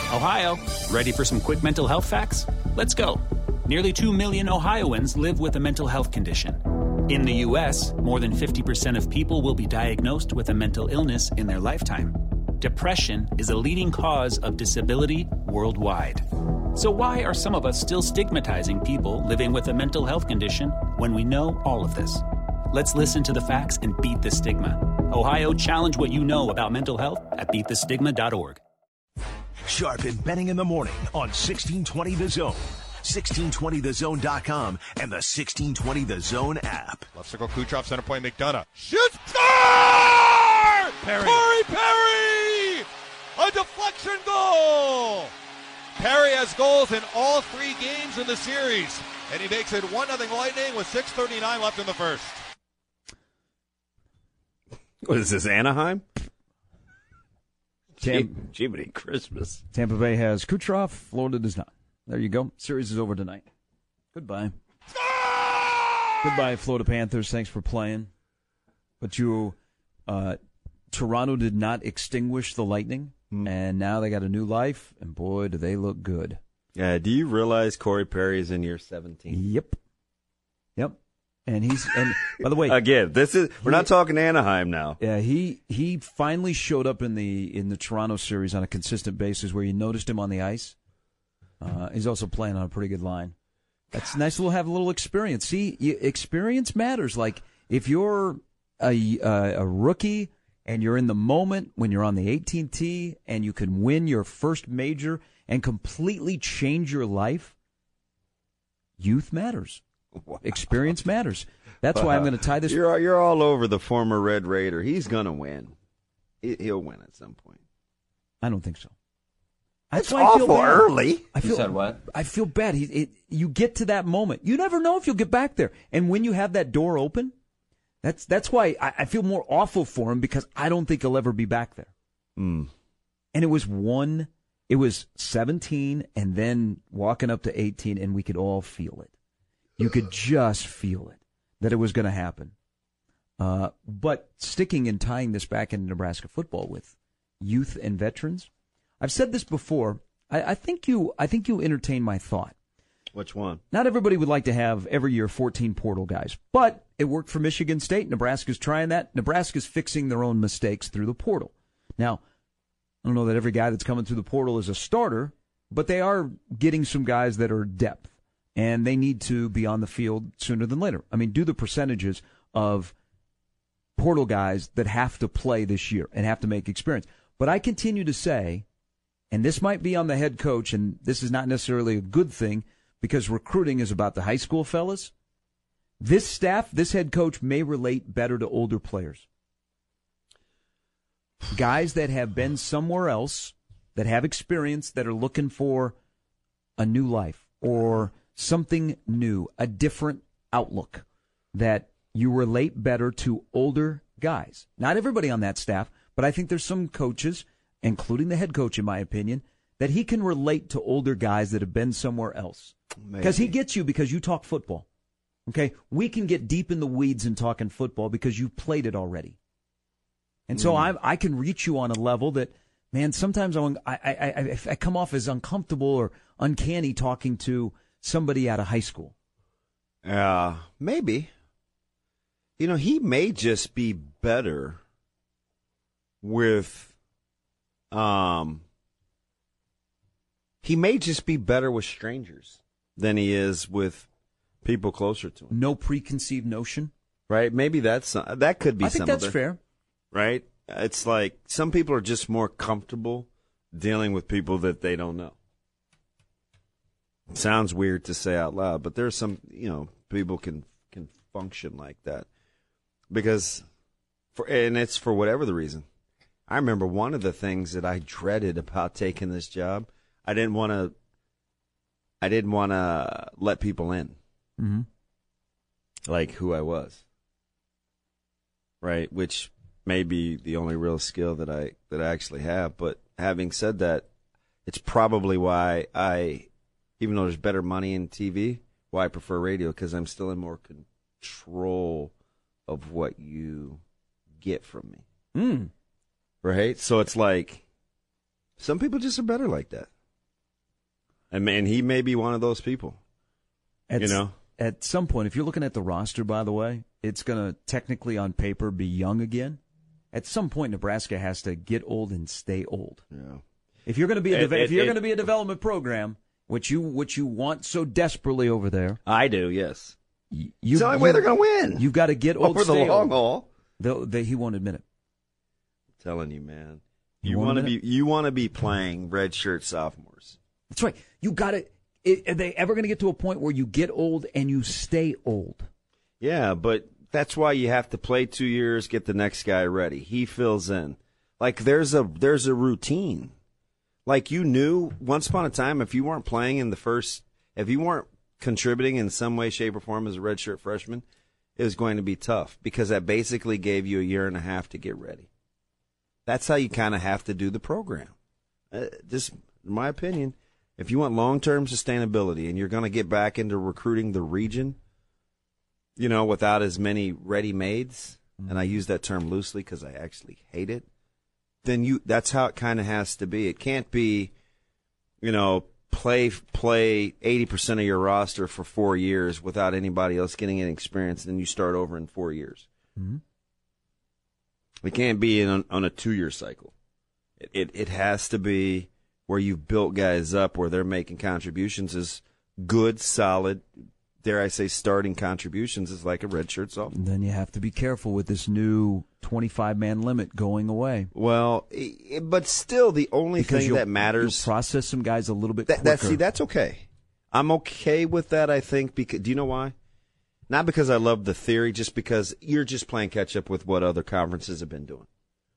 Ohio, ready for some quick mental health facts? Let's go. Nearly 2 million Ohioans live with a mental health condition. In the U.S., more than 50% of people will be diagnosed with a mental illness in their lifetime. Depression is a leading cause of disability worldwide. So why are some of us still stigmatizing people living with a mental health condition when we know all of this? Let's listen to the facts and beat the stigma. Ohio, challenge what you know about mental health at beatthestigma.org. Sharp and Benning in the morning on 1620 The Zone, 1620thezone.com, and the 1620 The Zone app. Left circle, Kucherov, center point, McDonough. Shoots! Score! Perry. Corey Perry! A deflection goal! Perry has goals in all 3 games in the series, and he makes it 1-0 Lightning with 6:39 left in the first. What is this, Anaheim? Jiminy Christmas. Tampa Bay has Kucherov. Florida does not. There you go. Series is over tonight. Goodbye. Goodbye, Florida Panthers. Thanks for playing. But Toronto did not extinguish the Lightning, and now they got a new life, and boy, do they look good. Yeah, do you realize Corey Perry is in year 17? Yep. And by the way, again, we're not talking Anaheim now. Yeah, he finally showed up in the Toronto series on a consistent basis where you noticed him on the ice. He's also playing on a pretty good line. That's nice to have a little experience. See, experience matters. Like if you're a rookie and you're in the moment when you're on the 18th tee and you can win your first major and completely change your life, youth matters. Wow. Experience matters. That's why I'm going to tie this. You're all over the former Red Raider. He's going to win. He'll win at some point. I don't think so. That's why awful I feel early. You said what? I feel bad. You get to that moment. You never know if you'll get back there. And when you have that door open, that's why I feel more awful for him, because I don't think he'll ever be back there. Mm. And it was 17 and then walking up to 18, and we could all feel it. You could just feel it, that it was going to happen. But sticking and tying this back into Nebraska football with youth and veterans, I've said this before. I think you entertain my thought. Which one? Not everybody would like to have every year 14 portal guys, but it worked for Michigan State. Nebraska's trying that. Nebraska's fixing their own mistakes through the portal. Now, I don't know that every guy that's coming through the portal is a starter, but they are getting some guys that are depth. And they need to be on the field sooner than later. I mean, do the percentages of portal guys that have to play this year and have to make experience. But I continue to say, and this might be on the head coach, and this is not necessarily a good thing because recruiting is about the high school fellas. This staff, this head coach may relate better to older players. Guys that have been somewhere else, that have experience, that are looking for a new life or something new, a different outlook, that you relate better to older guys. Not everybody on that staff, but I think there's some coaches, including the head coach in my opinion, that he can relate to older guys that have been somewhere else. Because he gets you because you talk football. Okay? We can get deep in the weeds in talking football because you've played it already. And so I can reach you on a level that, man, sometimes I come off as uncomfortable or uncanny talking to somebody out of high school. Maybe. You know, he may just be better with he may just be better with strangers than he is with people closer to him. No preconceived notion. Right? Maybe that could be I think that's fair. Right? It's like some people are just more comfortable dealing with people that they don't know. It sounds weird to say out loud, but there's some, people can function like that. Because, and it's for whatever the reason. I remember one of the things that I dreaded about taking this job, I didn't want to let people in. Mm-hmm. Like who I was. Right? Which may be the only real skill that I actually have. But having said that, it's probably why even though there's better money in TV, why I prefer radio, because I'm still in more control of what you get from me. Mm. Right? So it's like, some people just are better like that. And he may be one of those people. At some point, if you're looking at the roster, by the way, it's going to technically on paper be young again. At some point, Nebraska has to get old and stay old. Yeah. If you're going to be a development program, which you want so desperately over there, I do. Yes. It's the only way they're going to win. You've got to get old over the long haul. He won't admit it. I'm telling you, man. You want to be playing redshirt sophomores. That's right. You got to. Are they ever going to get to a point where you get old and you stay old? Yeah, but that's why you have to play 2 years, get the next guy ready. He fills in. Like there's a routine. Like you knew once upon a time, if you weren't playing if you weren't contributing in some way, shape, or form as a redshirt freshman, it was going to be tough because that basically gave you a year and a half to get ready. That's how you kind of have to do the program. Just in my opinion. If you want long-term sustainability and you're going to get back into recruiting the region, without as many ready-mades, and I use that term loosely because I actually hate it, then that's how it kind of has to be. It can't be, play 80% of your roster for 4 years without anybody else getting any experience, and then you start over in 4 years. Mm-hmm. It can't be on a 2-year cycle. It has to be where you've built guys up, where they're making contributions as good, solid, dare I say, starting contributions as like a redshirt sophomore. Then you have to be careful with this new 25-man limit going away. Well, but still, the only thing that matters, you'll process some guys a little bit quicker. That's okay. I'm okay with that. I think because do you know why? Not because I love the theory, just because you're just playing catch up with what other conferences have been doing.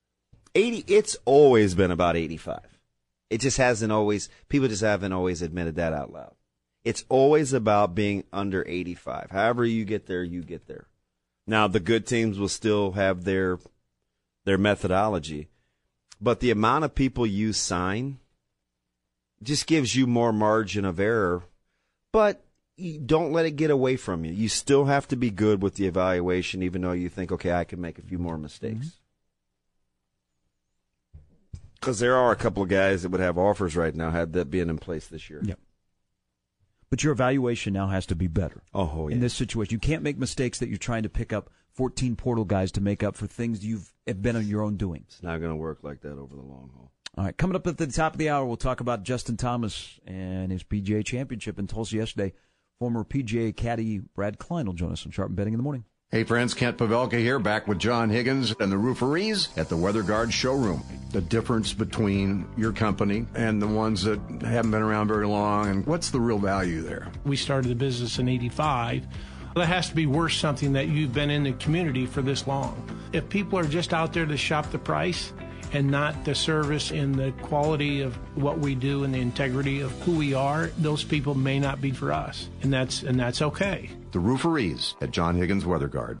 It's always been about 85. It just people just haven't always admitted that out loud. It's always about being under 85. However you get there, you get there. Now, the good teams will still have their methodology, but the amount of people you sign just gives you more margin of error, but you don't let it get away from you. You still have to be good with the evaluation, even though you think, okay, I can make a few more mistakes. Mm-hmm. Because there are a couple of guys that would have offers right now had that been in place this year. Yep. But your evaluation now has to be better. Oh, yeah. In this situation, you can't make mistakes that you're trying to pick up 14 portal guys to make up for things have been on your own doing. It's not going to work like that over the long haul. All right, coming up at the top of the hour, we'll talk about Justin Thomas and his PGA championship in Tulsa yesterday. Former PGA caddy Brad Klein will join us on Sharp and Betting in the Morning. Hey friends, Kent Pavelka here, back with John Higgins and the Rooferees at the Weather Guard showroom. The difference between your company and the ones that haven't been around very long, and what's the real value there? We started the business in '85. That has to be worth something that you've been in the community for this long. If people are just out there to shop the price and not the service and the quality of what we do and the integrity of who we are, those people may not be for us, and that's okay. The Rooferees at John Higgins Weather Guard.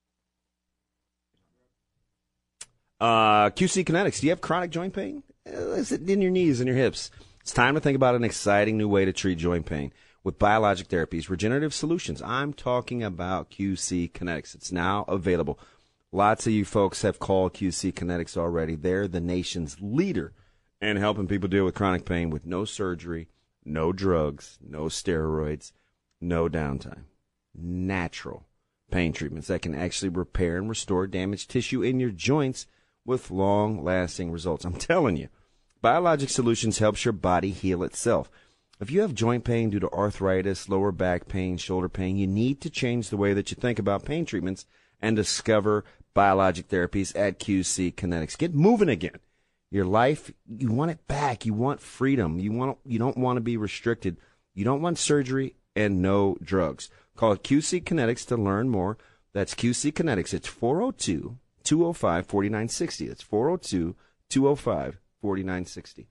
QC Kinetics, do you have chronic joint pain? Is it in your knees and your hips? It's time to think about an exciting new way to treat joint pain with biologic therapies, regenerative solutions. I'm talking about QC Kinetics. It's now available. Lots of you folks have called QC Kinetics already. They're the nation's leader in helping people deal with chronic pain with no surgery, no drugs, no steroids, no downtime. Natural pain treatments that can actually repair and restore damaged tissue in your joints with long-lasting results. I'm telling you, Biologic Solutions helps your body heal itself. If you have joint pain due to arthritis, lower back pain, shoulder pain, you need to change the way that you think about pain treatments and discover biologic therapies at QC Kinetics. Get moving again. Your life, you want it back. You want freedom. You don't want to be restricted. You don't want surgery and no drugs. Call QC Kinetics to learn more. That's QC Kinetics. It's 402-205-4960. It's 402-205-4960.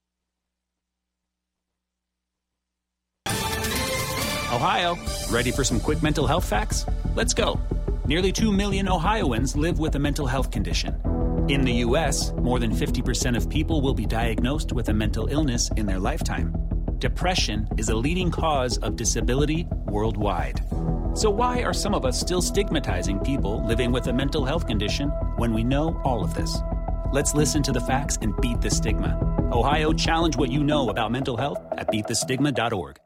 Ohio, ready for some quick mental health facts? Let's go. Nearly 2 million Ohioans live with a mental health condition. In the U.S., more than 50% of people will be diagnosed with a mental illness in their lifetime. Depression is a leading cause of disability worldwide. So why are some of us still stigmatizing people living with a mental health condition when we know all of this? Let's listen to the facts and beat the stigma. Ohio, challenge what you know about mental health at beatthestigma.org.